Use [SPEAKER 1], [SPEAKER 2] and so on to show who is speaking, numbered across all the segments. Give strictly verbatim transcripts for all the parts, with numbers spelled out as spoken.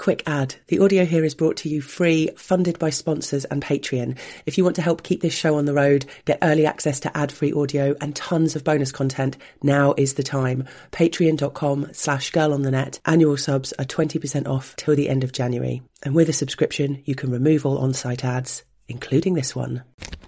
[SPEAKER 1] Quick ad. The audio here is brought to you free, funded by sponsors and Patreon. If you want to help keep this show on the road, get early access to ad-free audio and tons of bonus content, now is the time. Patreon.com slash girl on the net. Annual subs are twenty percent off till the end of January. And with a subscription, you can remove all on-site ads, including this one.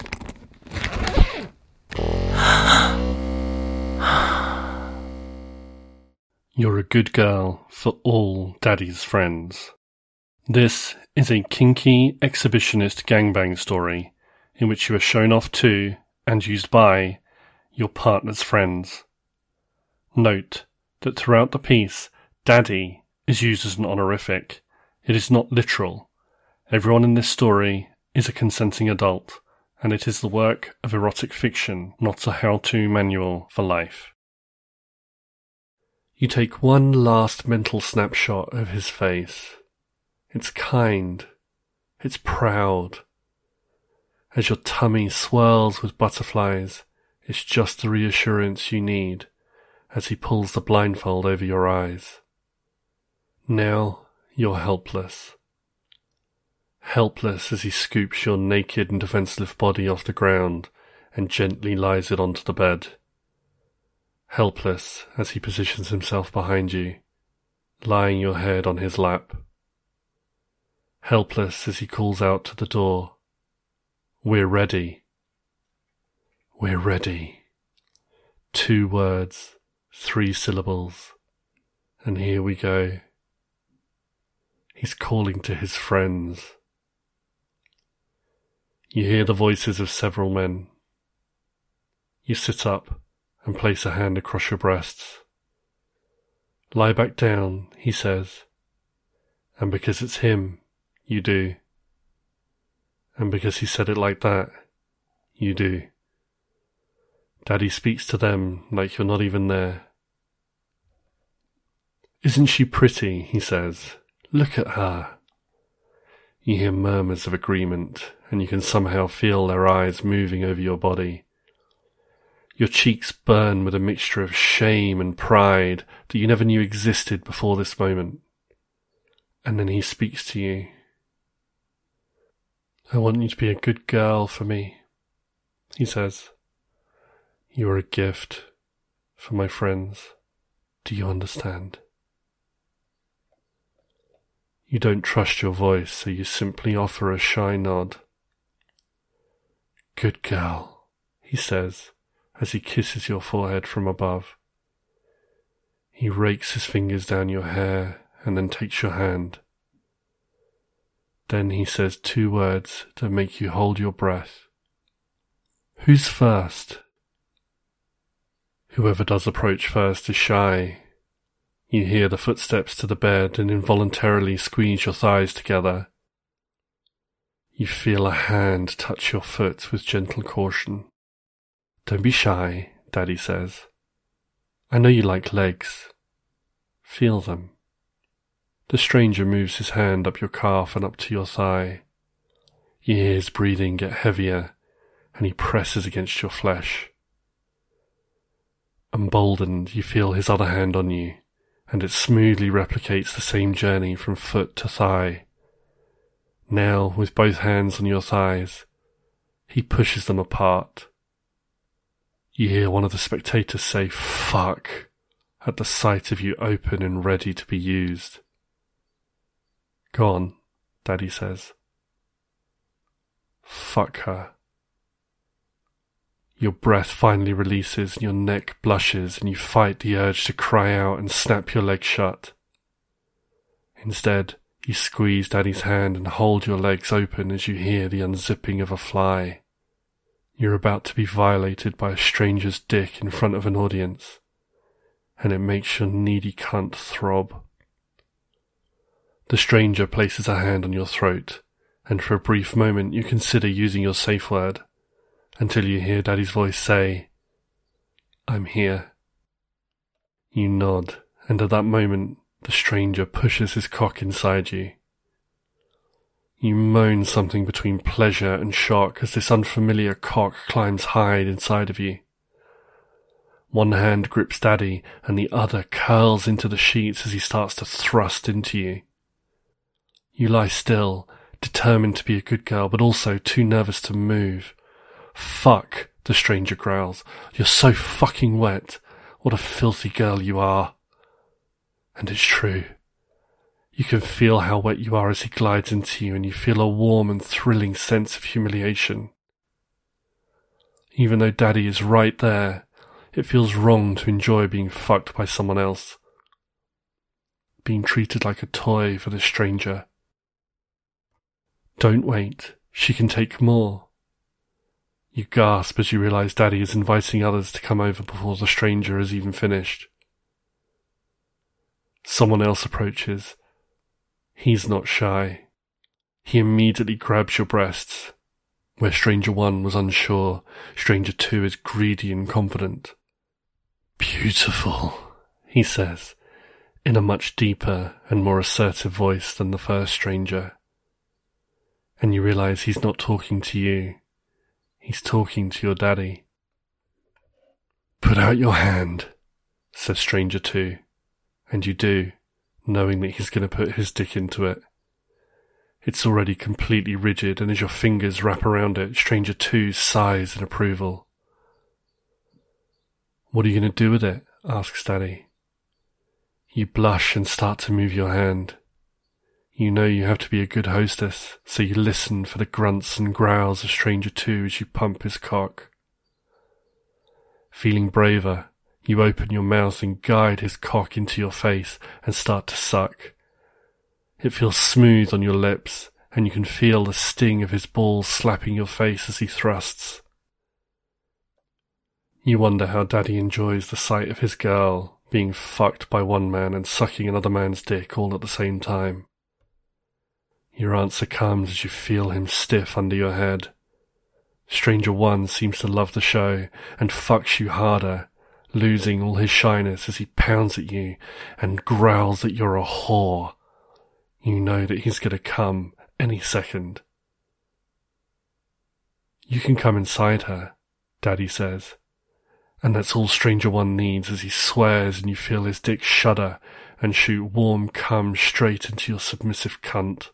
[SPEAKER 2] You're a good girl for all daddy's friends. This is a kinky exhibitionist gangbang story in which you are shown off to and used by your partner's friends. Note that throughout the piece, daddy is used as an honorific. It is not literal. Everyone in this story is a consenting adult, and it is the work of erotic fiction, not a how-to manual for life. You take one last mental snapshot of his face. It's kind. It's proud. As your tummy swirls with butterflies, it's just the reassurance you need as he pulls the blindfold over your eyes. Now you're helpless. Helpless as he scoops your naked and defenseless body off the ground and gently lies it onto the bed. Helpless as he positions himself behind you, lying your head on his lap. Helpless as he calls out to the door, "We're ready. We're ready." Two words, three syllables, and here we go. He's calling to his friends. You hear the voices of several men. You sit up and place a hand across your breasts. "Lie back down," he says. And because it's him, you do. And because he said it like that, you do. Daddy speaks to them like you're not even there. "Isn't she pretty?" he says. "Look at her." You hear murmurs of agreement, and you can somehow feel their eyes moving over your body. Your cheeks burn with a mixture of shame and pride that you never knew existed before this moment. And then he speaks to you. "I want you to be a good girl for me," he says. "You are a gift for my friends. Do you understand?" You don't trust your voice, so you simply offer a shy nod. "Good girl," he says, as he kisses your forehead from above. He rakes his fingers down your hair and then takes your hand. Then he says two words that make you hold your breath. "Who's first?" Whoever does approach first is shy. You hear the footsteps to the bed and involuntarily squeeze your thighs together. You feel a hand touch your foot with gentle caution. "Don't be shy," Daddy says. "I know you like legs. Feel them." The stranger moves his hand up your calf and up to your thigh. You hear his breathing get heavier, and he presses against your flesh. Emboldened, you feel his other hand on you, and it smoothly replicates the same journey from foot to thigh. Now, with both hands on your thighs, he pushes them apart. You hear one of the spectators say, "Fuck," at the sight of you open and ready to be used. "Go on," Daddy says. "Fuck her." Your breath finally releases and your neck blushes and you fight the urge to cry out and snap your legs shut. Instead, you squeeze Daddy's hand and hold your legs open as you hear the unzipping of a fly. You're about to be violated by a stranger's dick in front of an audience, and it makes your needy cunt throb. The stranger places a hand on your throat, and for a brief moment you consider using your safe word, until you hear Daddy's voice say, "I'm here." You nod, and at that moment, the stranger pushes his cock inside you. You moan something between pleasure and shock as this unfamiliar cock climbs high inside of you. One hand grips Daddy, and the other curls into the sheets as he starts to thrust into you. You lie still, determined to be a good girl, but also too nervous to move. Fuck, the stranger growls. You're so fucking wet. What a filthy girl you are. And it's true. You can feel how wet you are as he glides into you, and you feel a warm and thrilling sense of humiliation. Even though Daddy is right there, it feels wrong to enjoy being fucked by someone else. Being treated like a toy for the stranger. Don't wait, she can take more. You gasp as you realise Daddy is inviting others to come over before the stranger has even finished. Someone else approaches. He's not shy. He immediately grabs your breasts. Where stranger one was unsure, stranger two is greedy and confident. Beautiful, he says, in a much deeper and more assertive voice than the first stranger. And you realise he's not talking to you. He's talking to your daddy. Put out your hand, says stranger two, and you do, knowing that he's going to put his dick into it. It's already completely rigid, and as your fingers wrap around it, stranger two sighs in approval. What are you going to do with it? Asks Daddy. You blush and start to move your hand. You know you have to be a good hostess, so you listen for the grunts and growls of stranger two as you pump his cock. Feeling braver, you open your mouth and guide his cock into your face and start to suck. It feels smooth on your lips, and you can feel the sting of his balls slapping your face as he thrusts. You wonder how Daddy enjoys the sight of his girl being fucked by one man and sucking another man's dick all at the same time. Your answer comes as you feel him stiff under your head. Stranger one seems to love the show and fucks you harder, losing all his shyness as he pounds at you and growls that you're a whore. You know that he's going to come any second. You can come inside her, Daddy says, and that's all stranger one needs as he swears and you feel his dick shudder and shoot warm cum straight into your submissive cunt.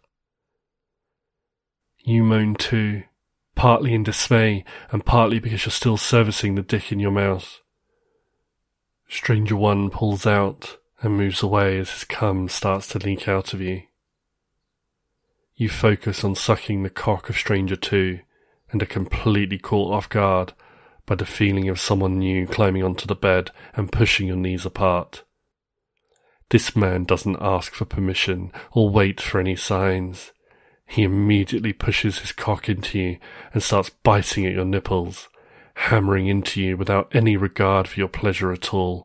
[SPEAKER 2] You moan too, partly in dismay and partly because you're still servicing the dick in your mouth. Stranger one pulls out and moves away as his cum starts to leak out of you. You focus on sucking the cock of stranger two and are completely caught off guard by the feeling of someone new climbing onto the bed and pushing your knees apart. This man doesn't ask for permission or wait for any signs. He immediately pushes his cock into you and starts biting at your nipples, hammering into you without any regard for your pleasure at all.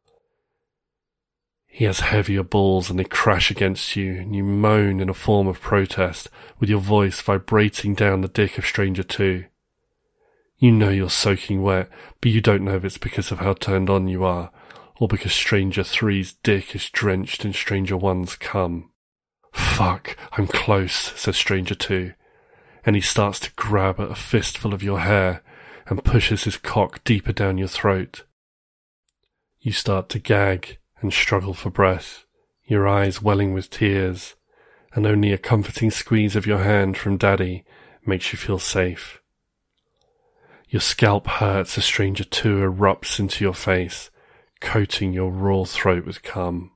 [SPEAKER 2] He has heavier balls and they crash against you, and you moan in a form of protest, with your voice vibrating down the dick of stranger two. You know you're soaking wet, but you don't know if it's because of how turned on you are, or because stranger three's dick is drenched in stranger one's cum. Fuck, I'm close, says stranger two, and he starts to grab at a fistful of your hair and pushes his cock deeper down your throat. You start to gag and struggle for breath, your eyes welling with tears, and only a comforting squeeze of your hand from Daddy makes you feel safe. Your scalp hurts as stranger two erupts into your face, coating your raw throat with cum.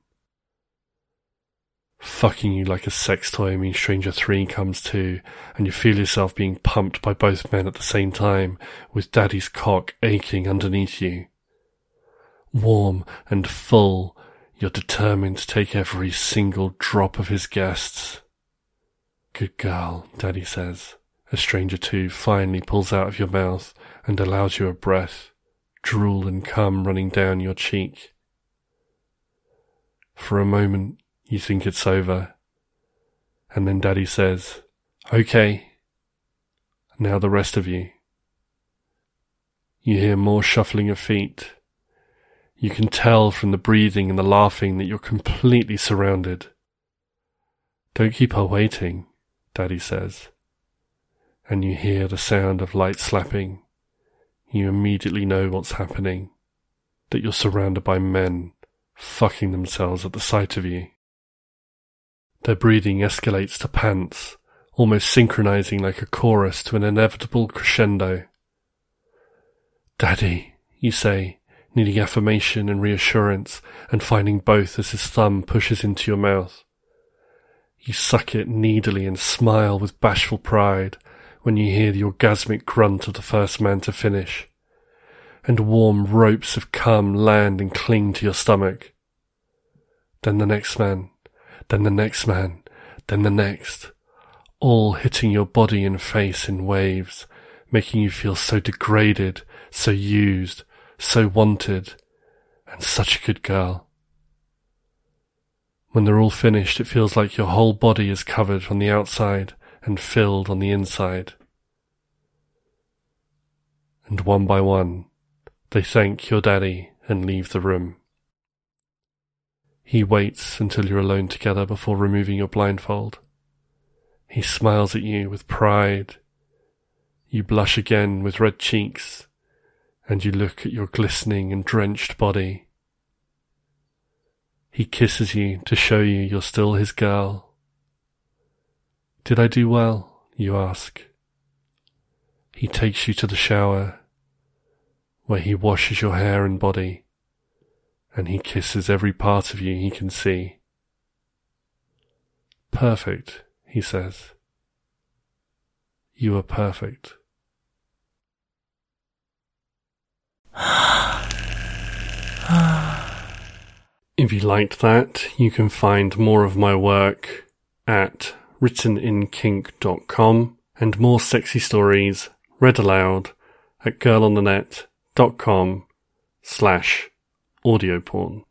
[SPEAKER 2] Fucking you like a sex toy means stranger three comes too, and you feel yourself being pumped by both men at the same time, with Daddy's cock aching underneath you. Warm and full, you're determined to take every single drop of his guests. Good girl, Daddy says, as stranger two finally pulls out of your mouth and allows you a breath, drool and cum running down your cheek. For a moment, you think it's over, and then Daddy says, "Okay, now the rest of you." You hear more shuffling of feet. You can tell from the breathing and the laughing that you're completely surrounded. Don't keep her waiting, Daddy says. And you hear the sound of light slapping. You immediately know what's happening, that you're surrounded by men fucking themselves at the sight of you. Their breathing escalates to pants, almost synchronizing like a chorus to an inevitable crescendo. "Daddy," you say, needing affirmation and reassurance, and finding both as his thumb pushes into your mouth. You suck it needily and smile with bashful pride when you hear the orgasmic grunt of the first man to finish, and warm ropes of cum land and cling to your stomach. Then the next man, then the next man, then the next, all hitting your body and face in waves, making you feel so degraded, so used, so wanted, and such a good girl. When they're all finished, it feels like your whole body is covered on the outside and filled on the inside. And one by one, they thank your daddy and leave the room. He waits until you're alone together before removing your blindfold. He smiles at you with pride. You blush again with red cheeks, and you look at your glistening and drenched body. He kisses you to show you you're still his girl. "Did I do well?" you ask. He takes you to the shower, where he washes your hair and body, and he kisses every part of you he can see. "Perfect," he says. "You are perfect." If you liked that, you can find more of my work at written in kink dot com and more sexy stories read aloud at girlonthenet dot com slash audio porn.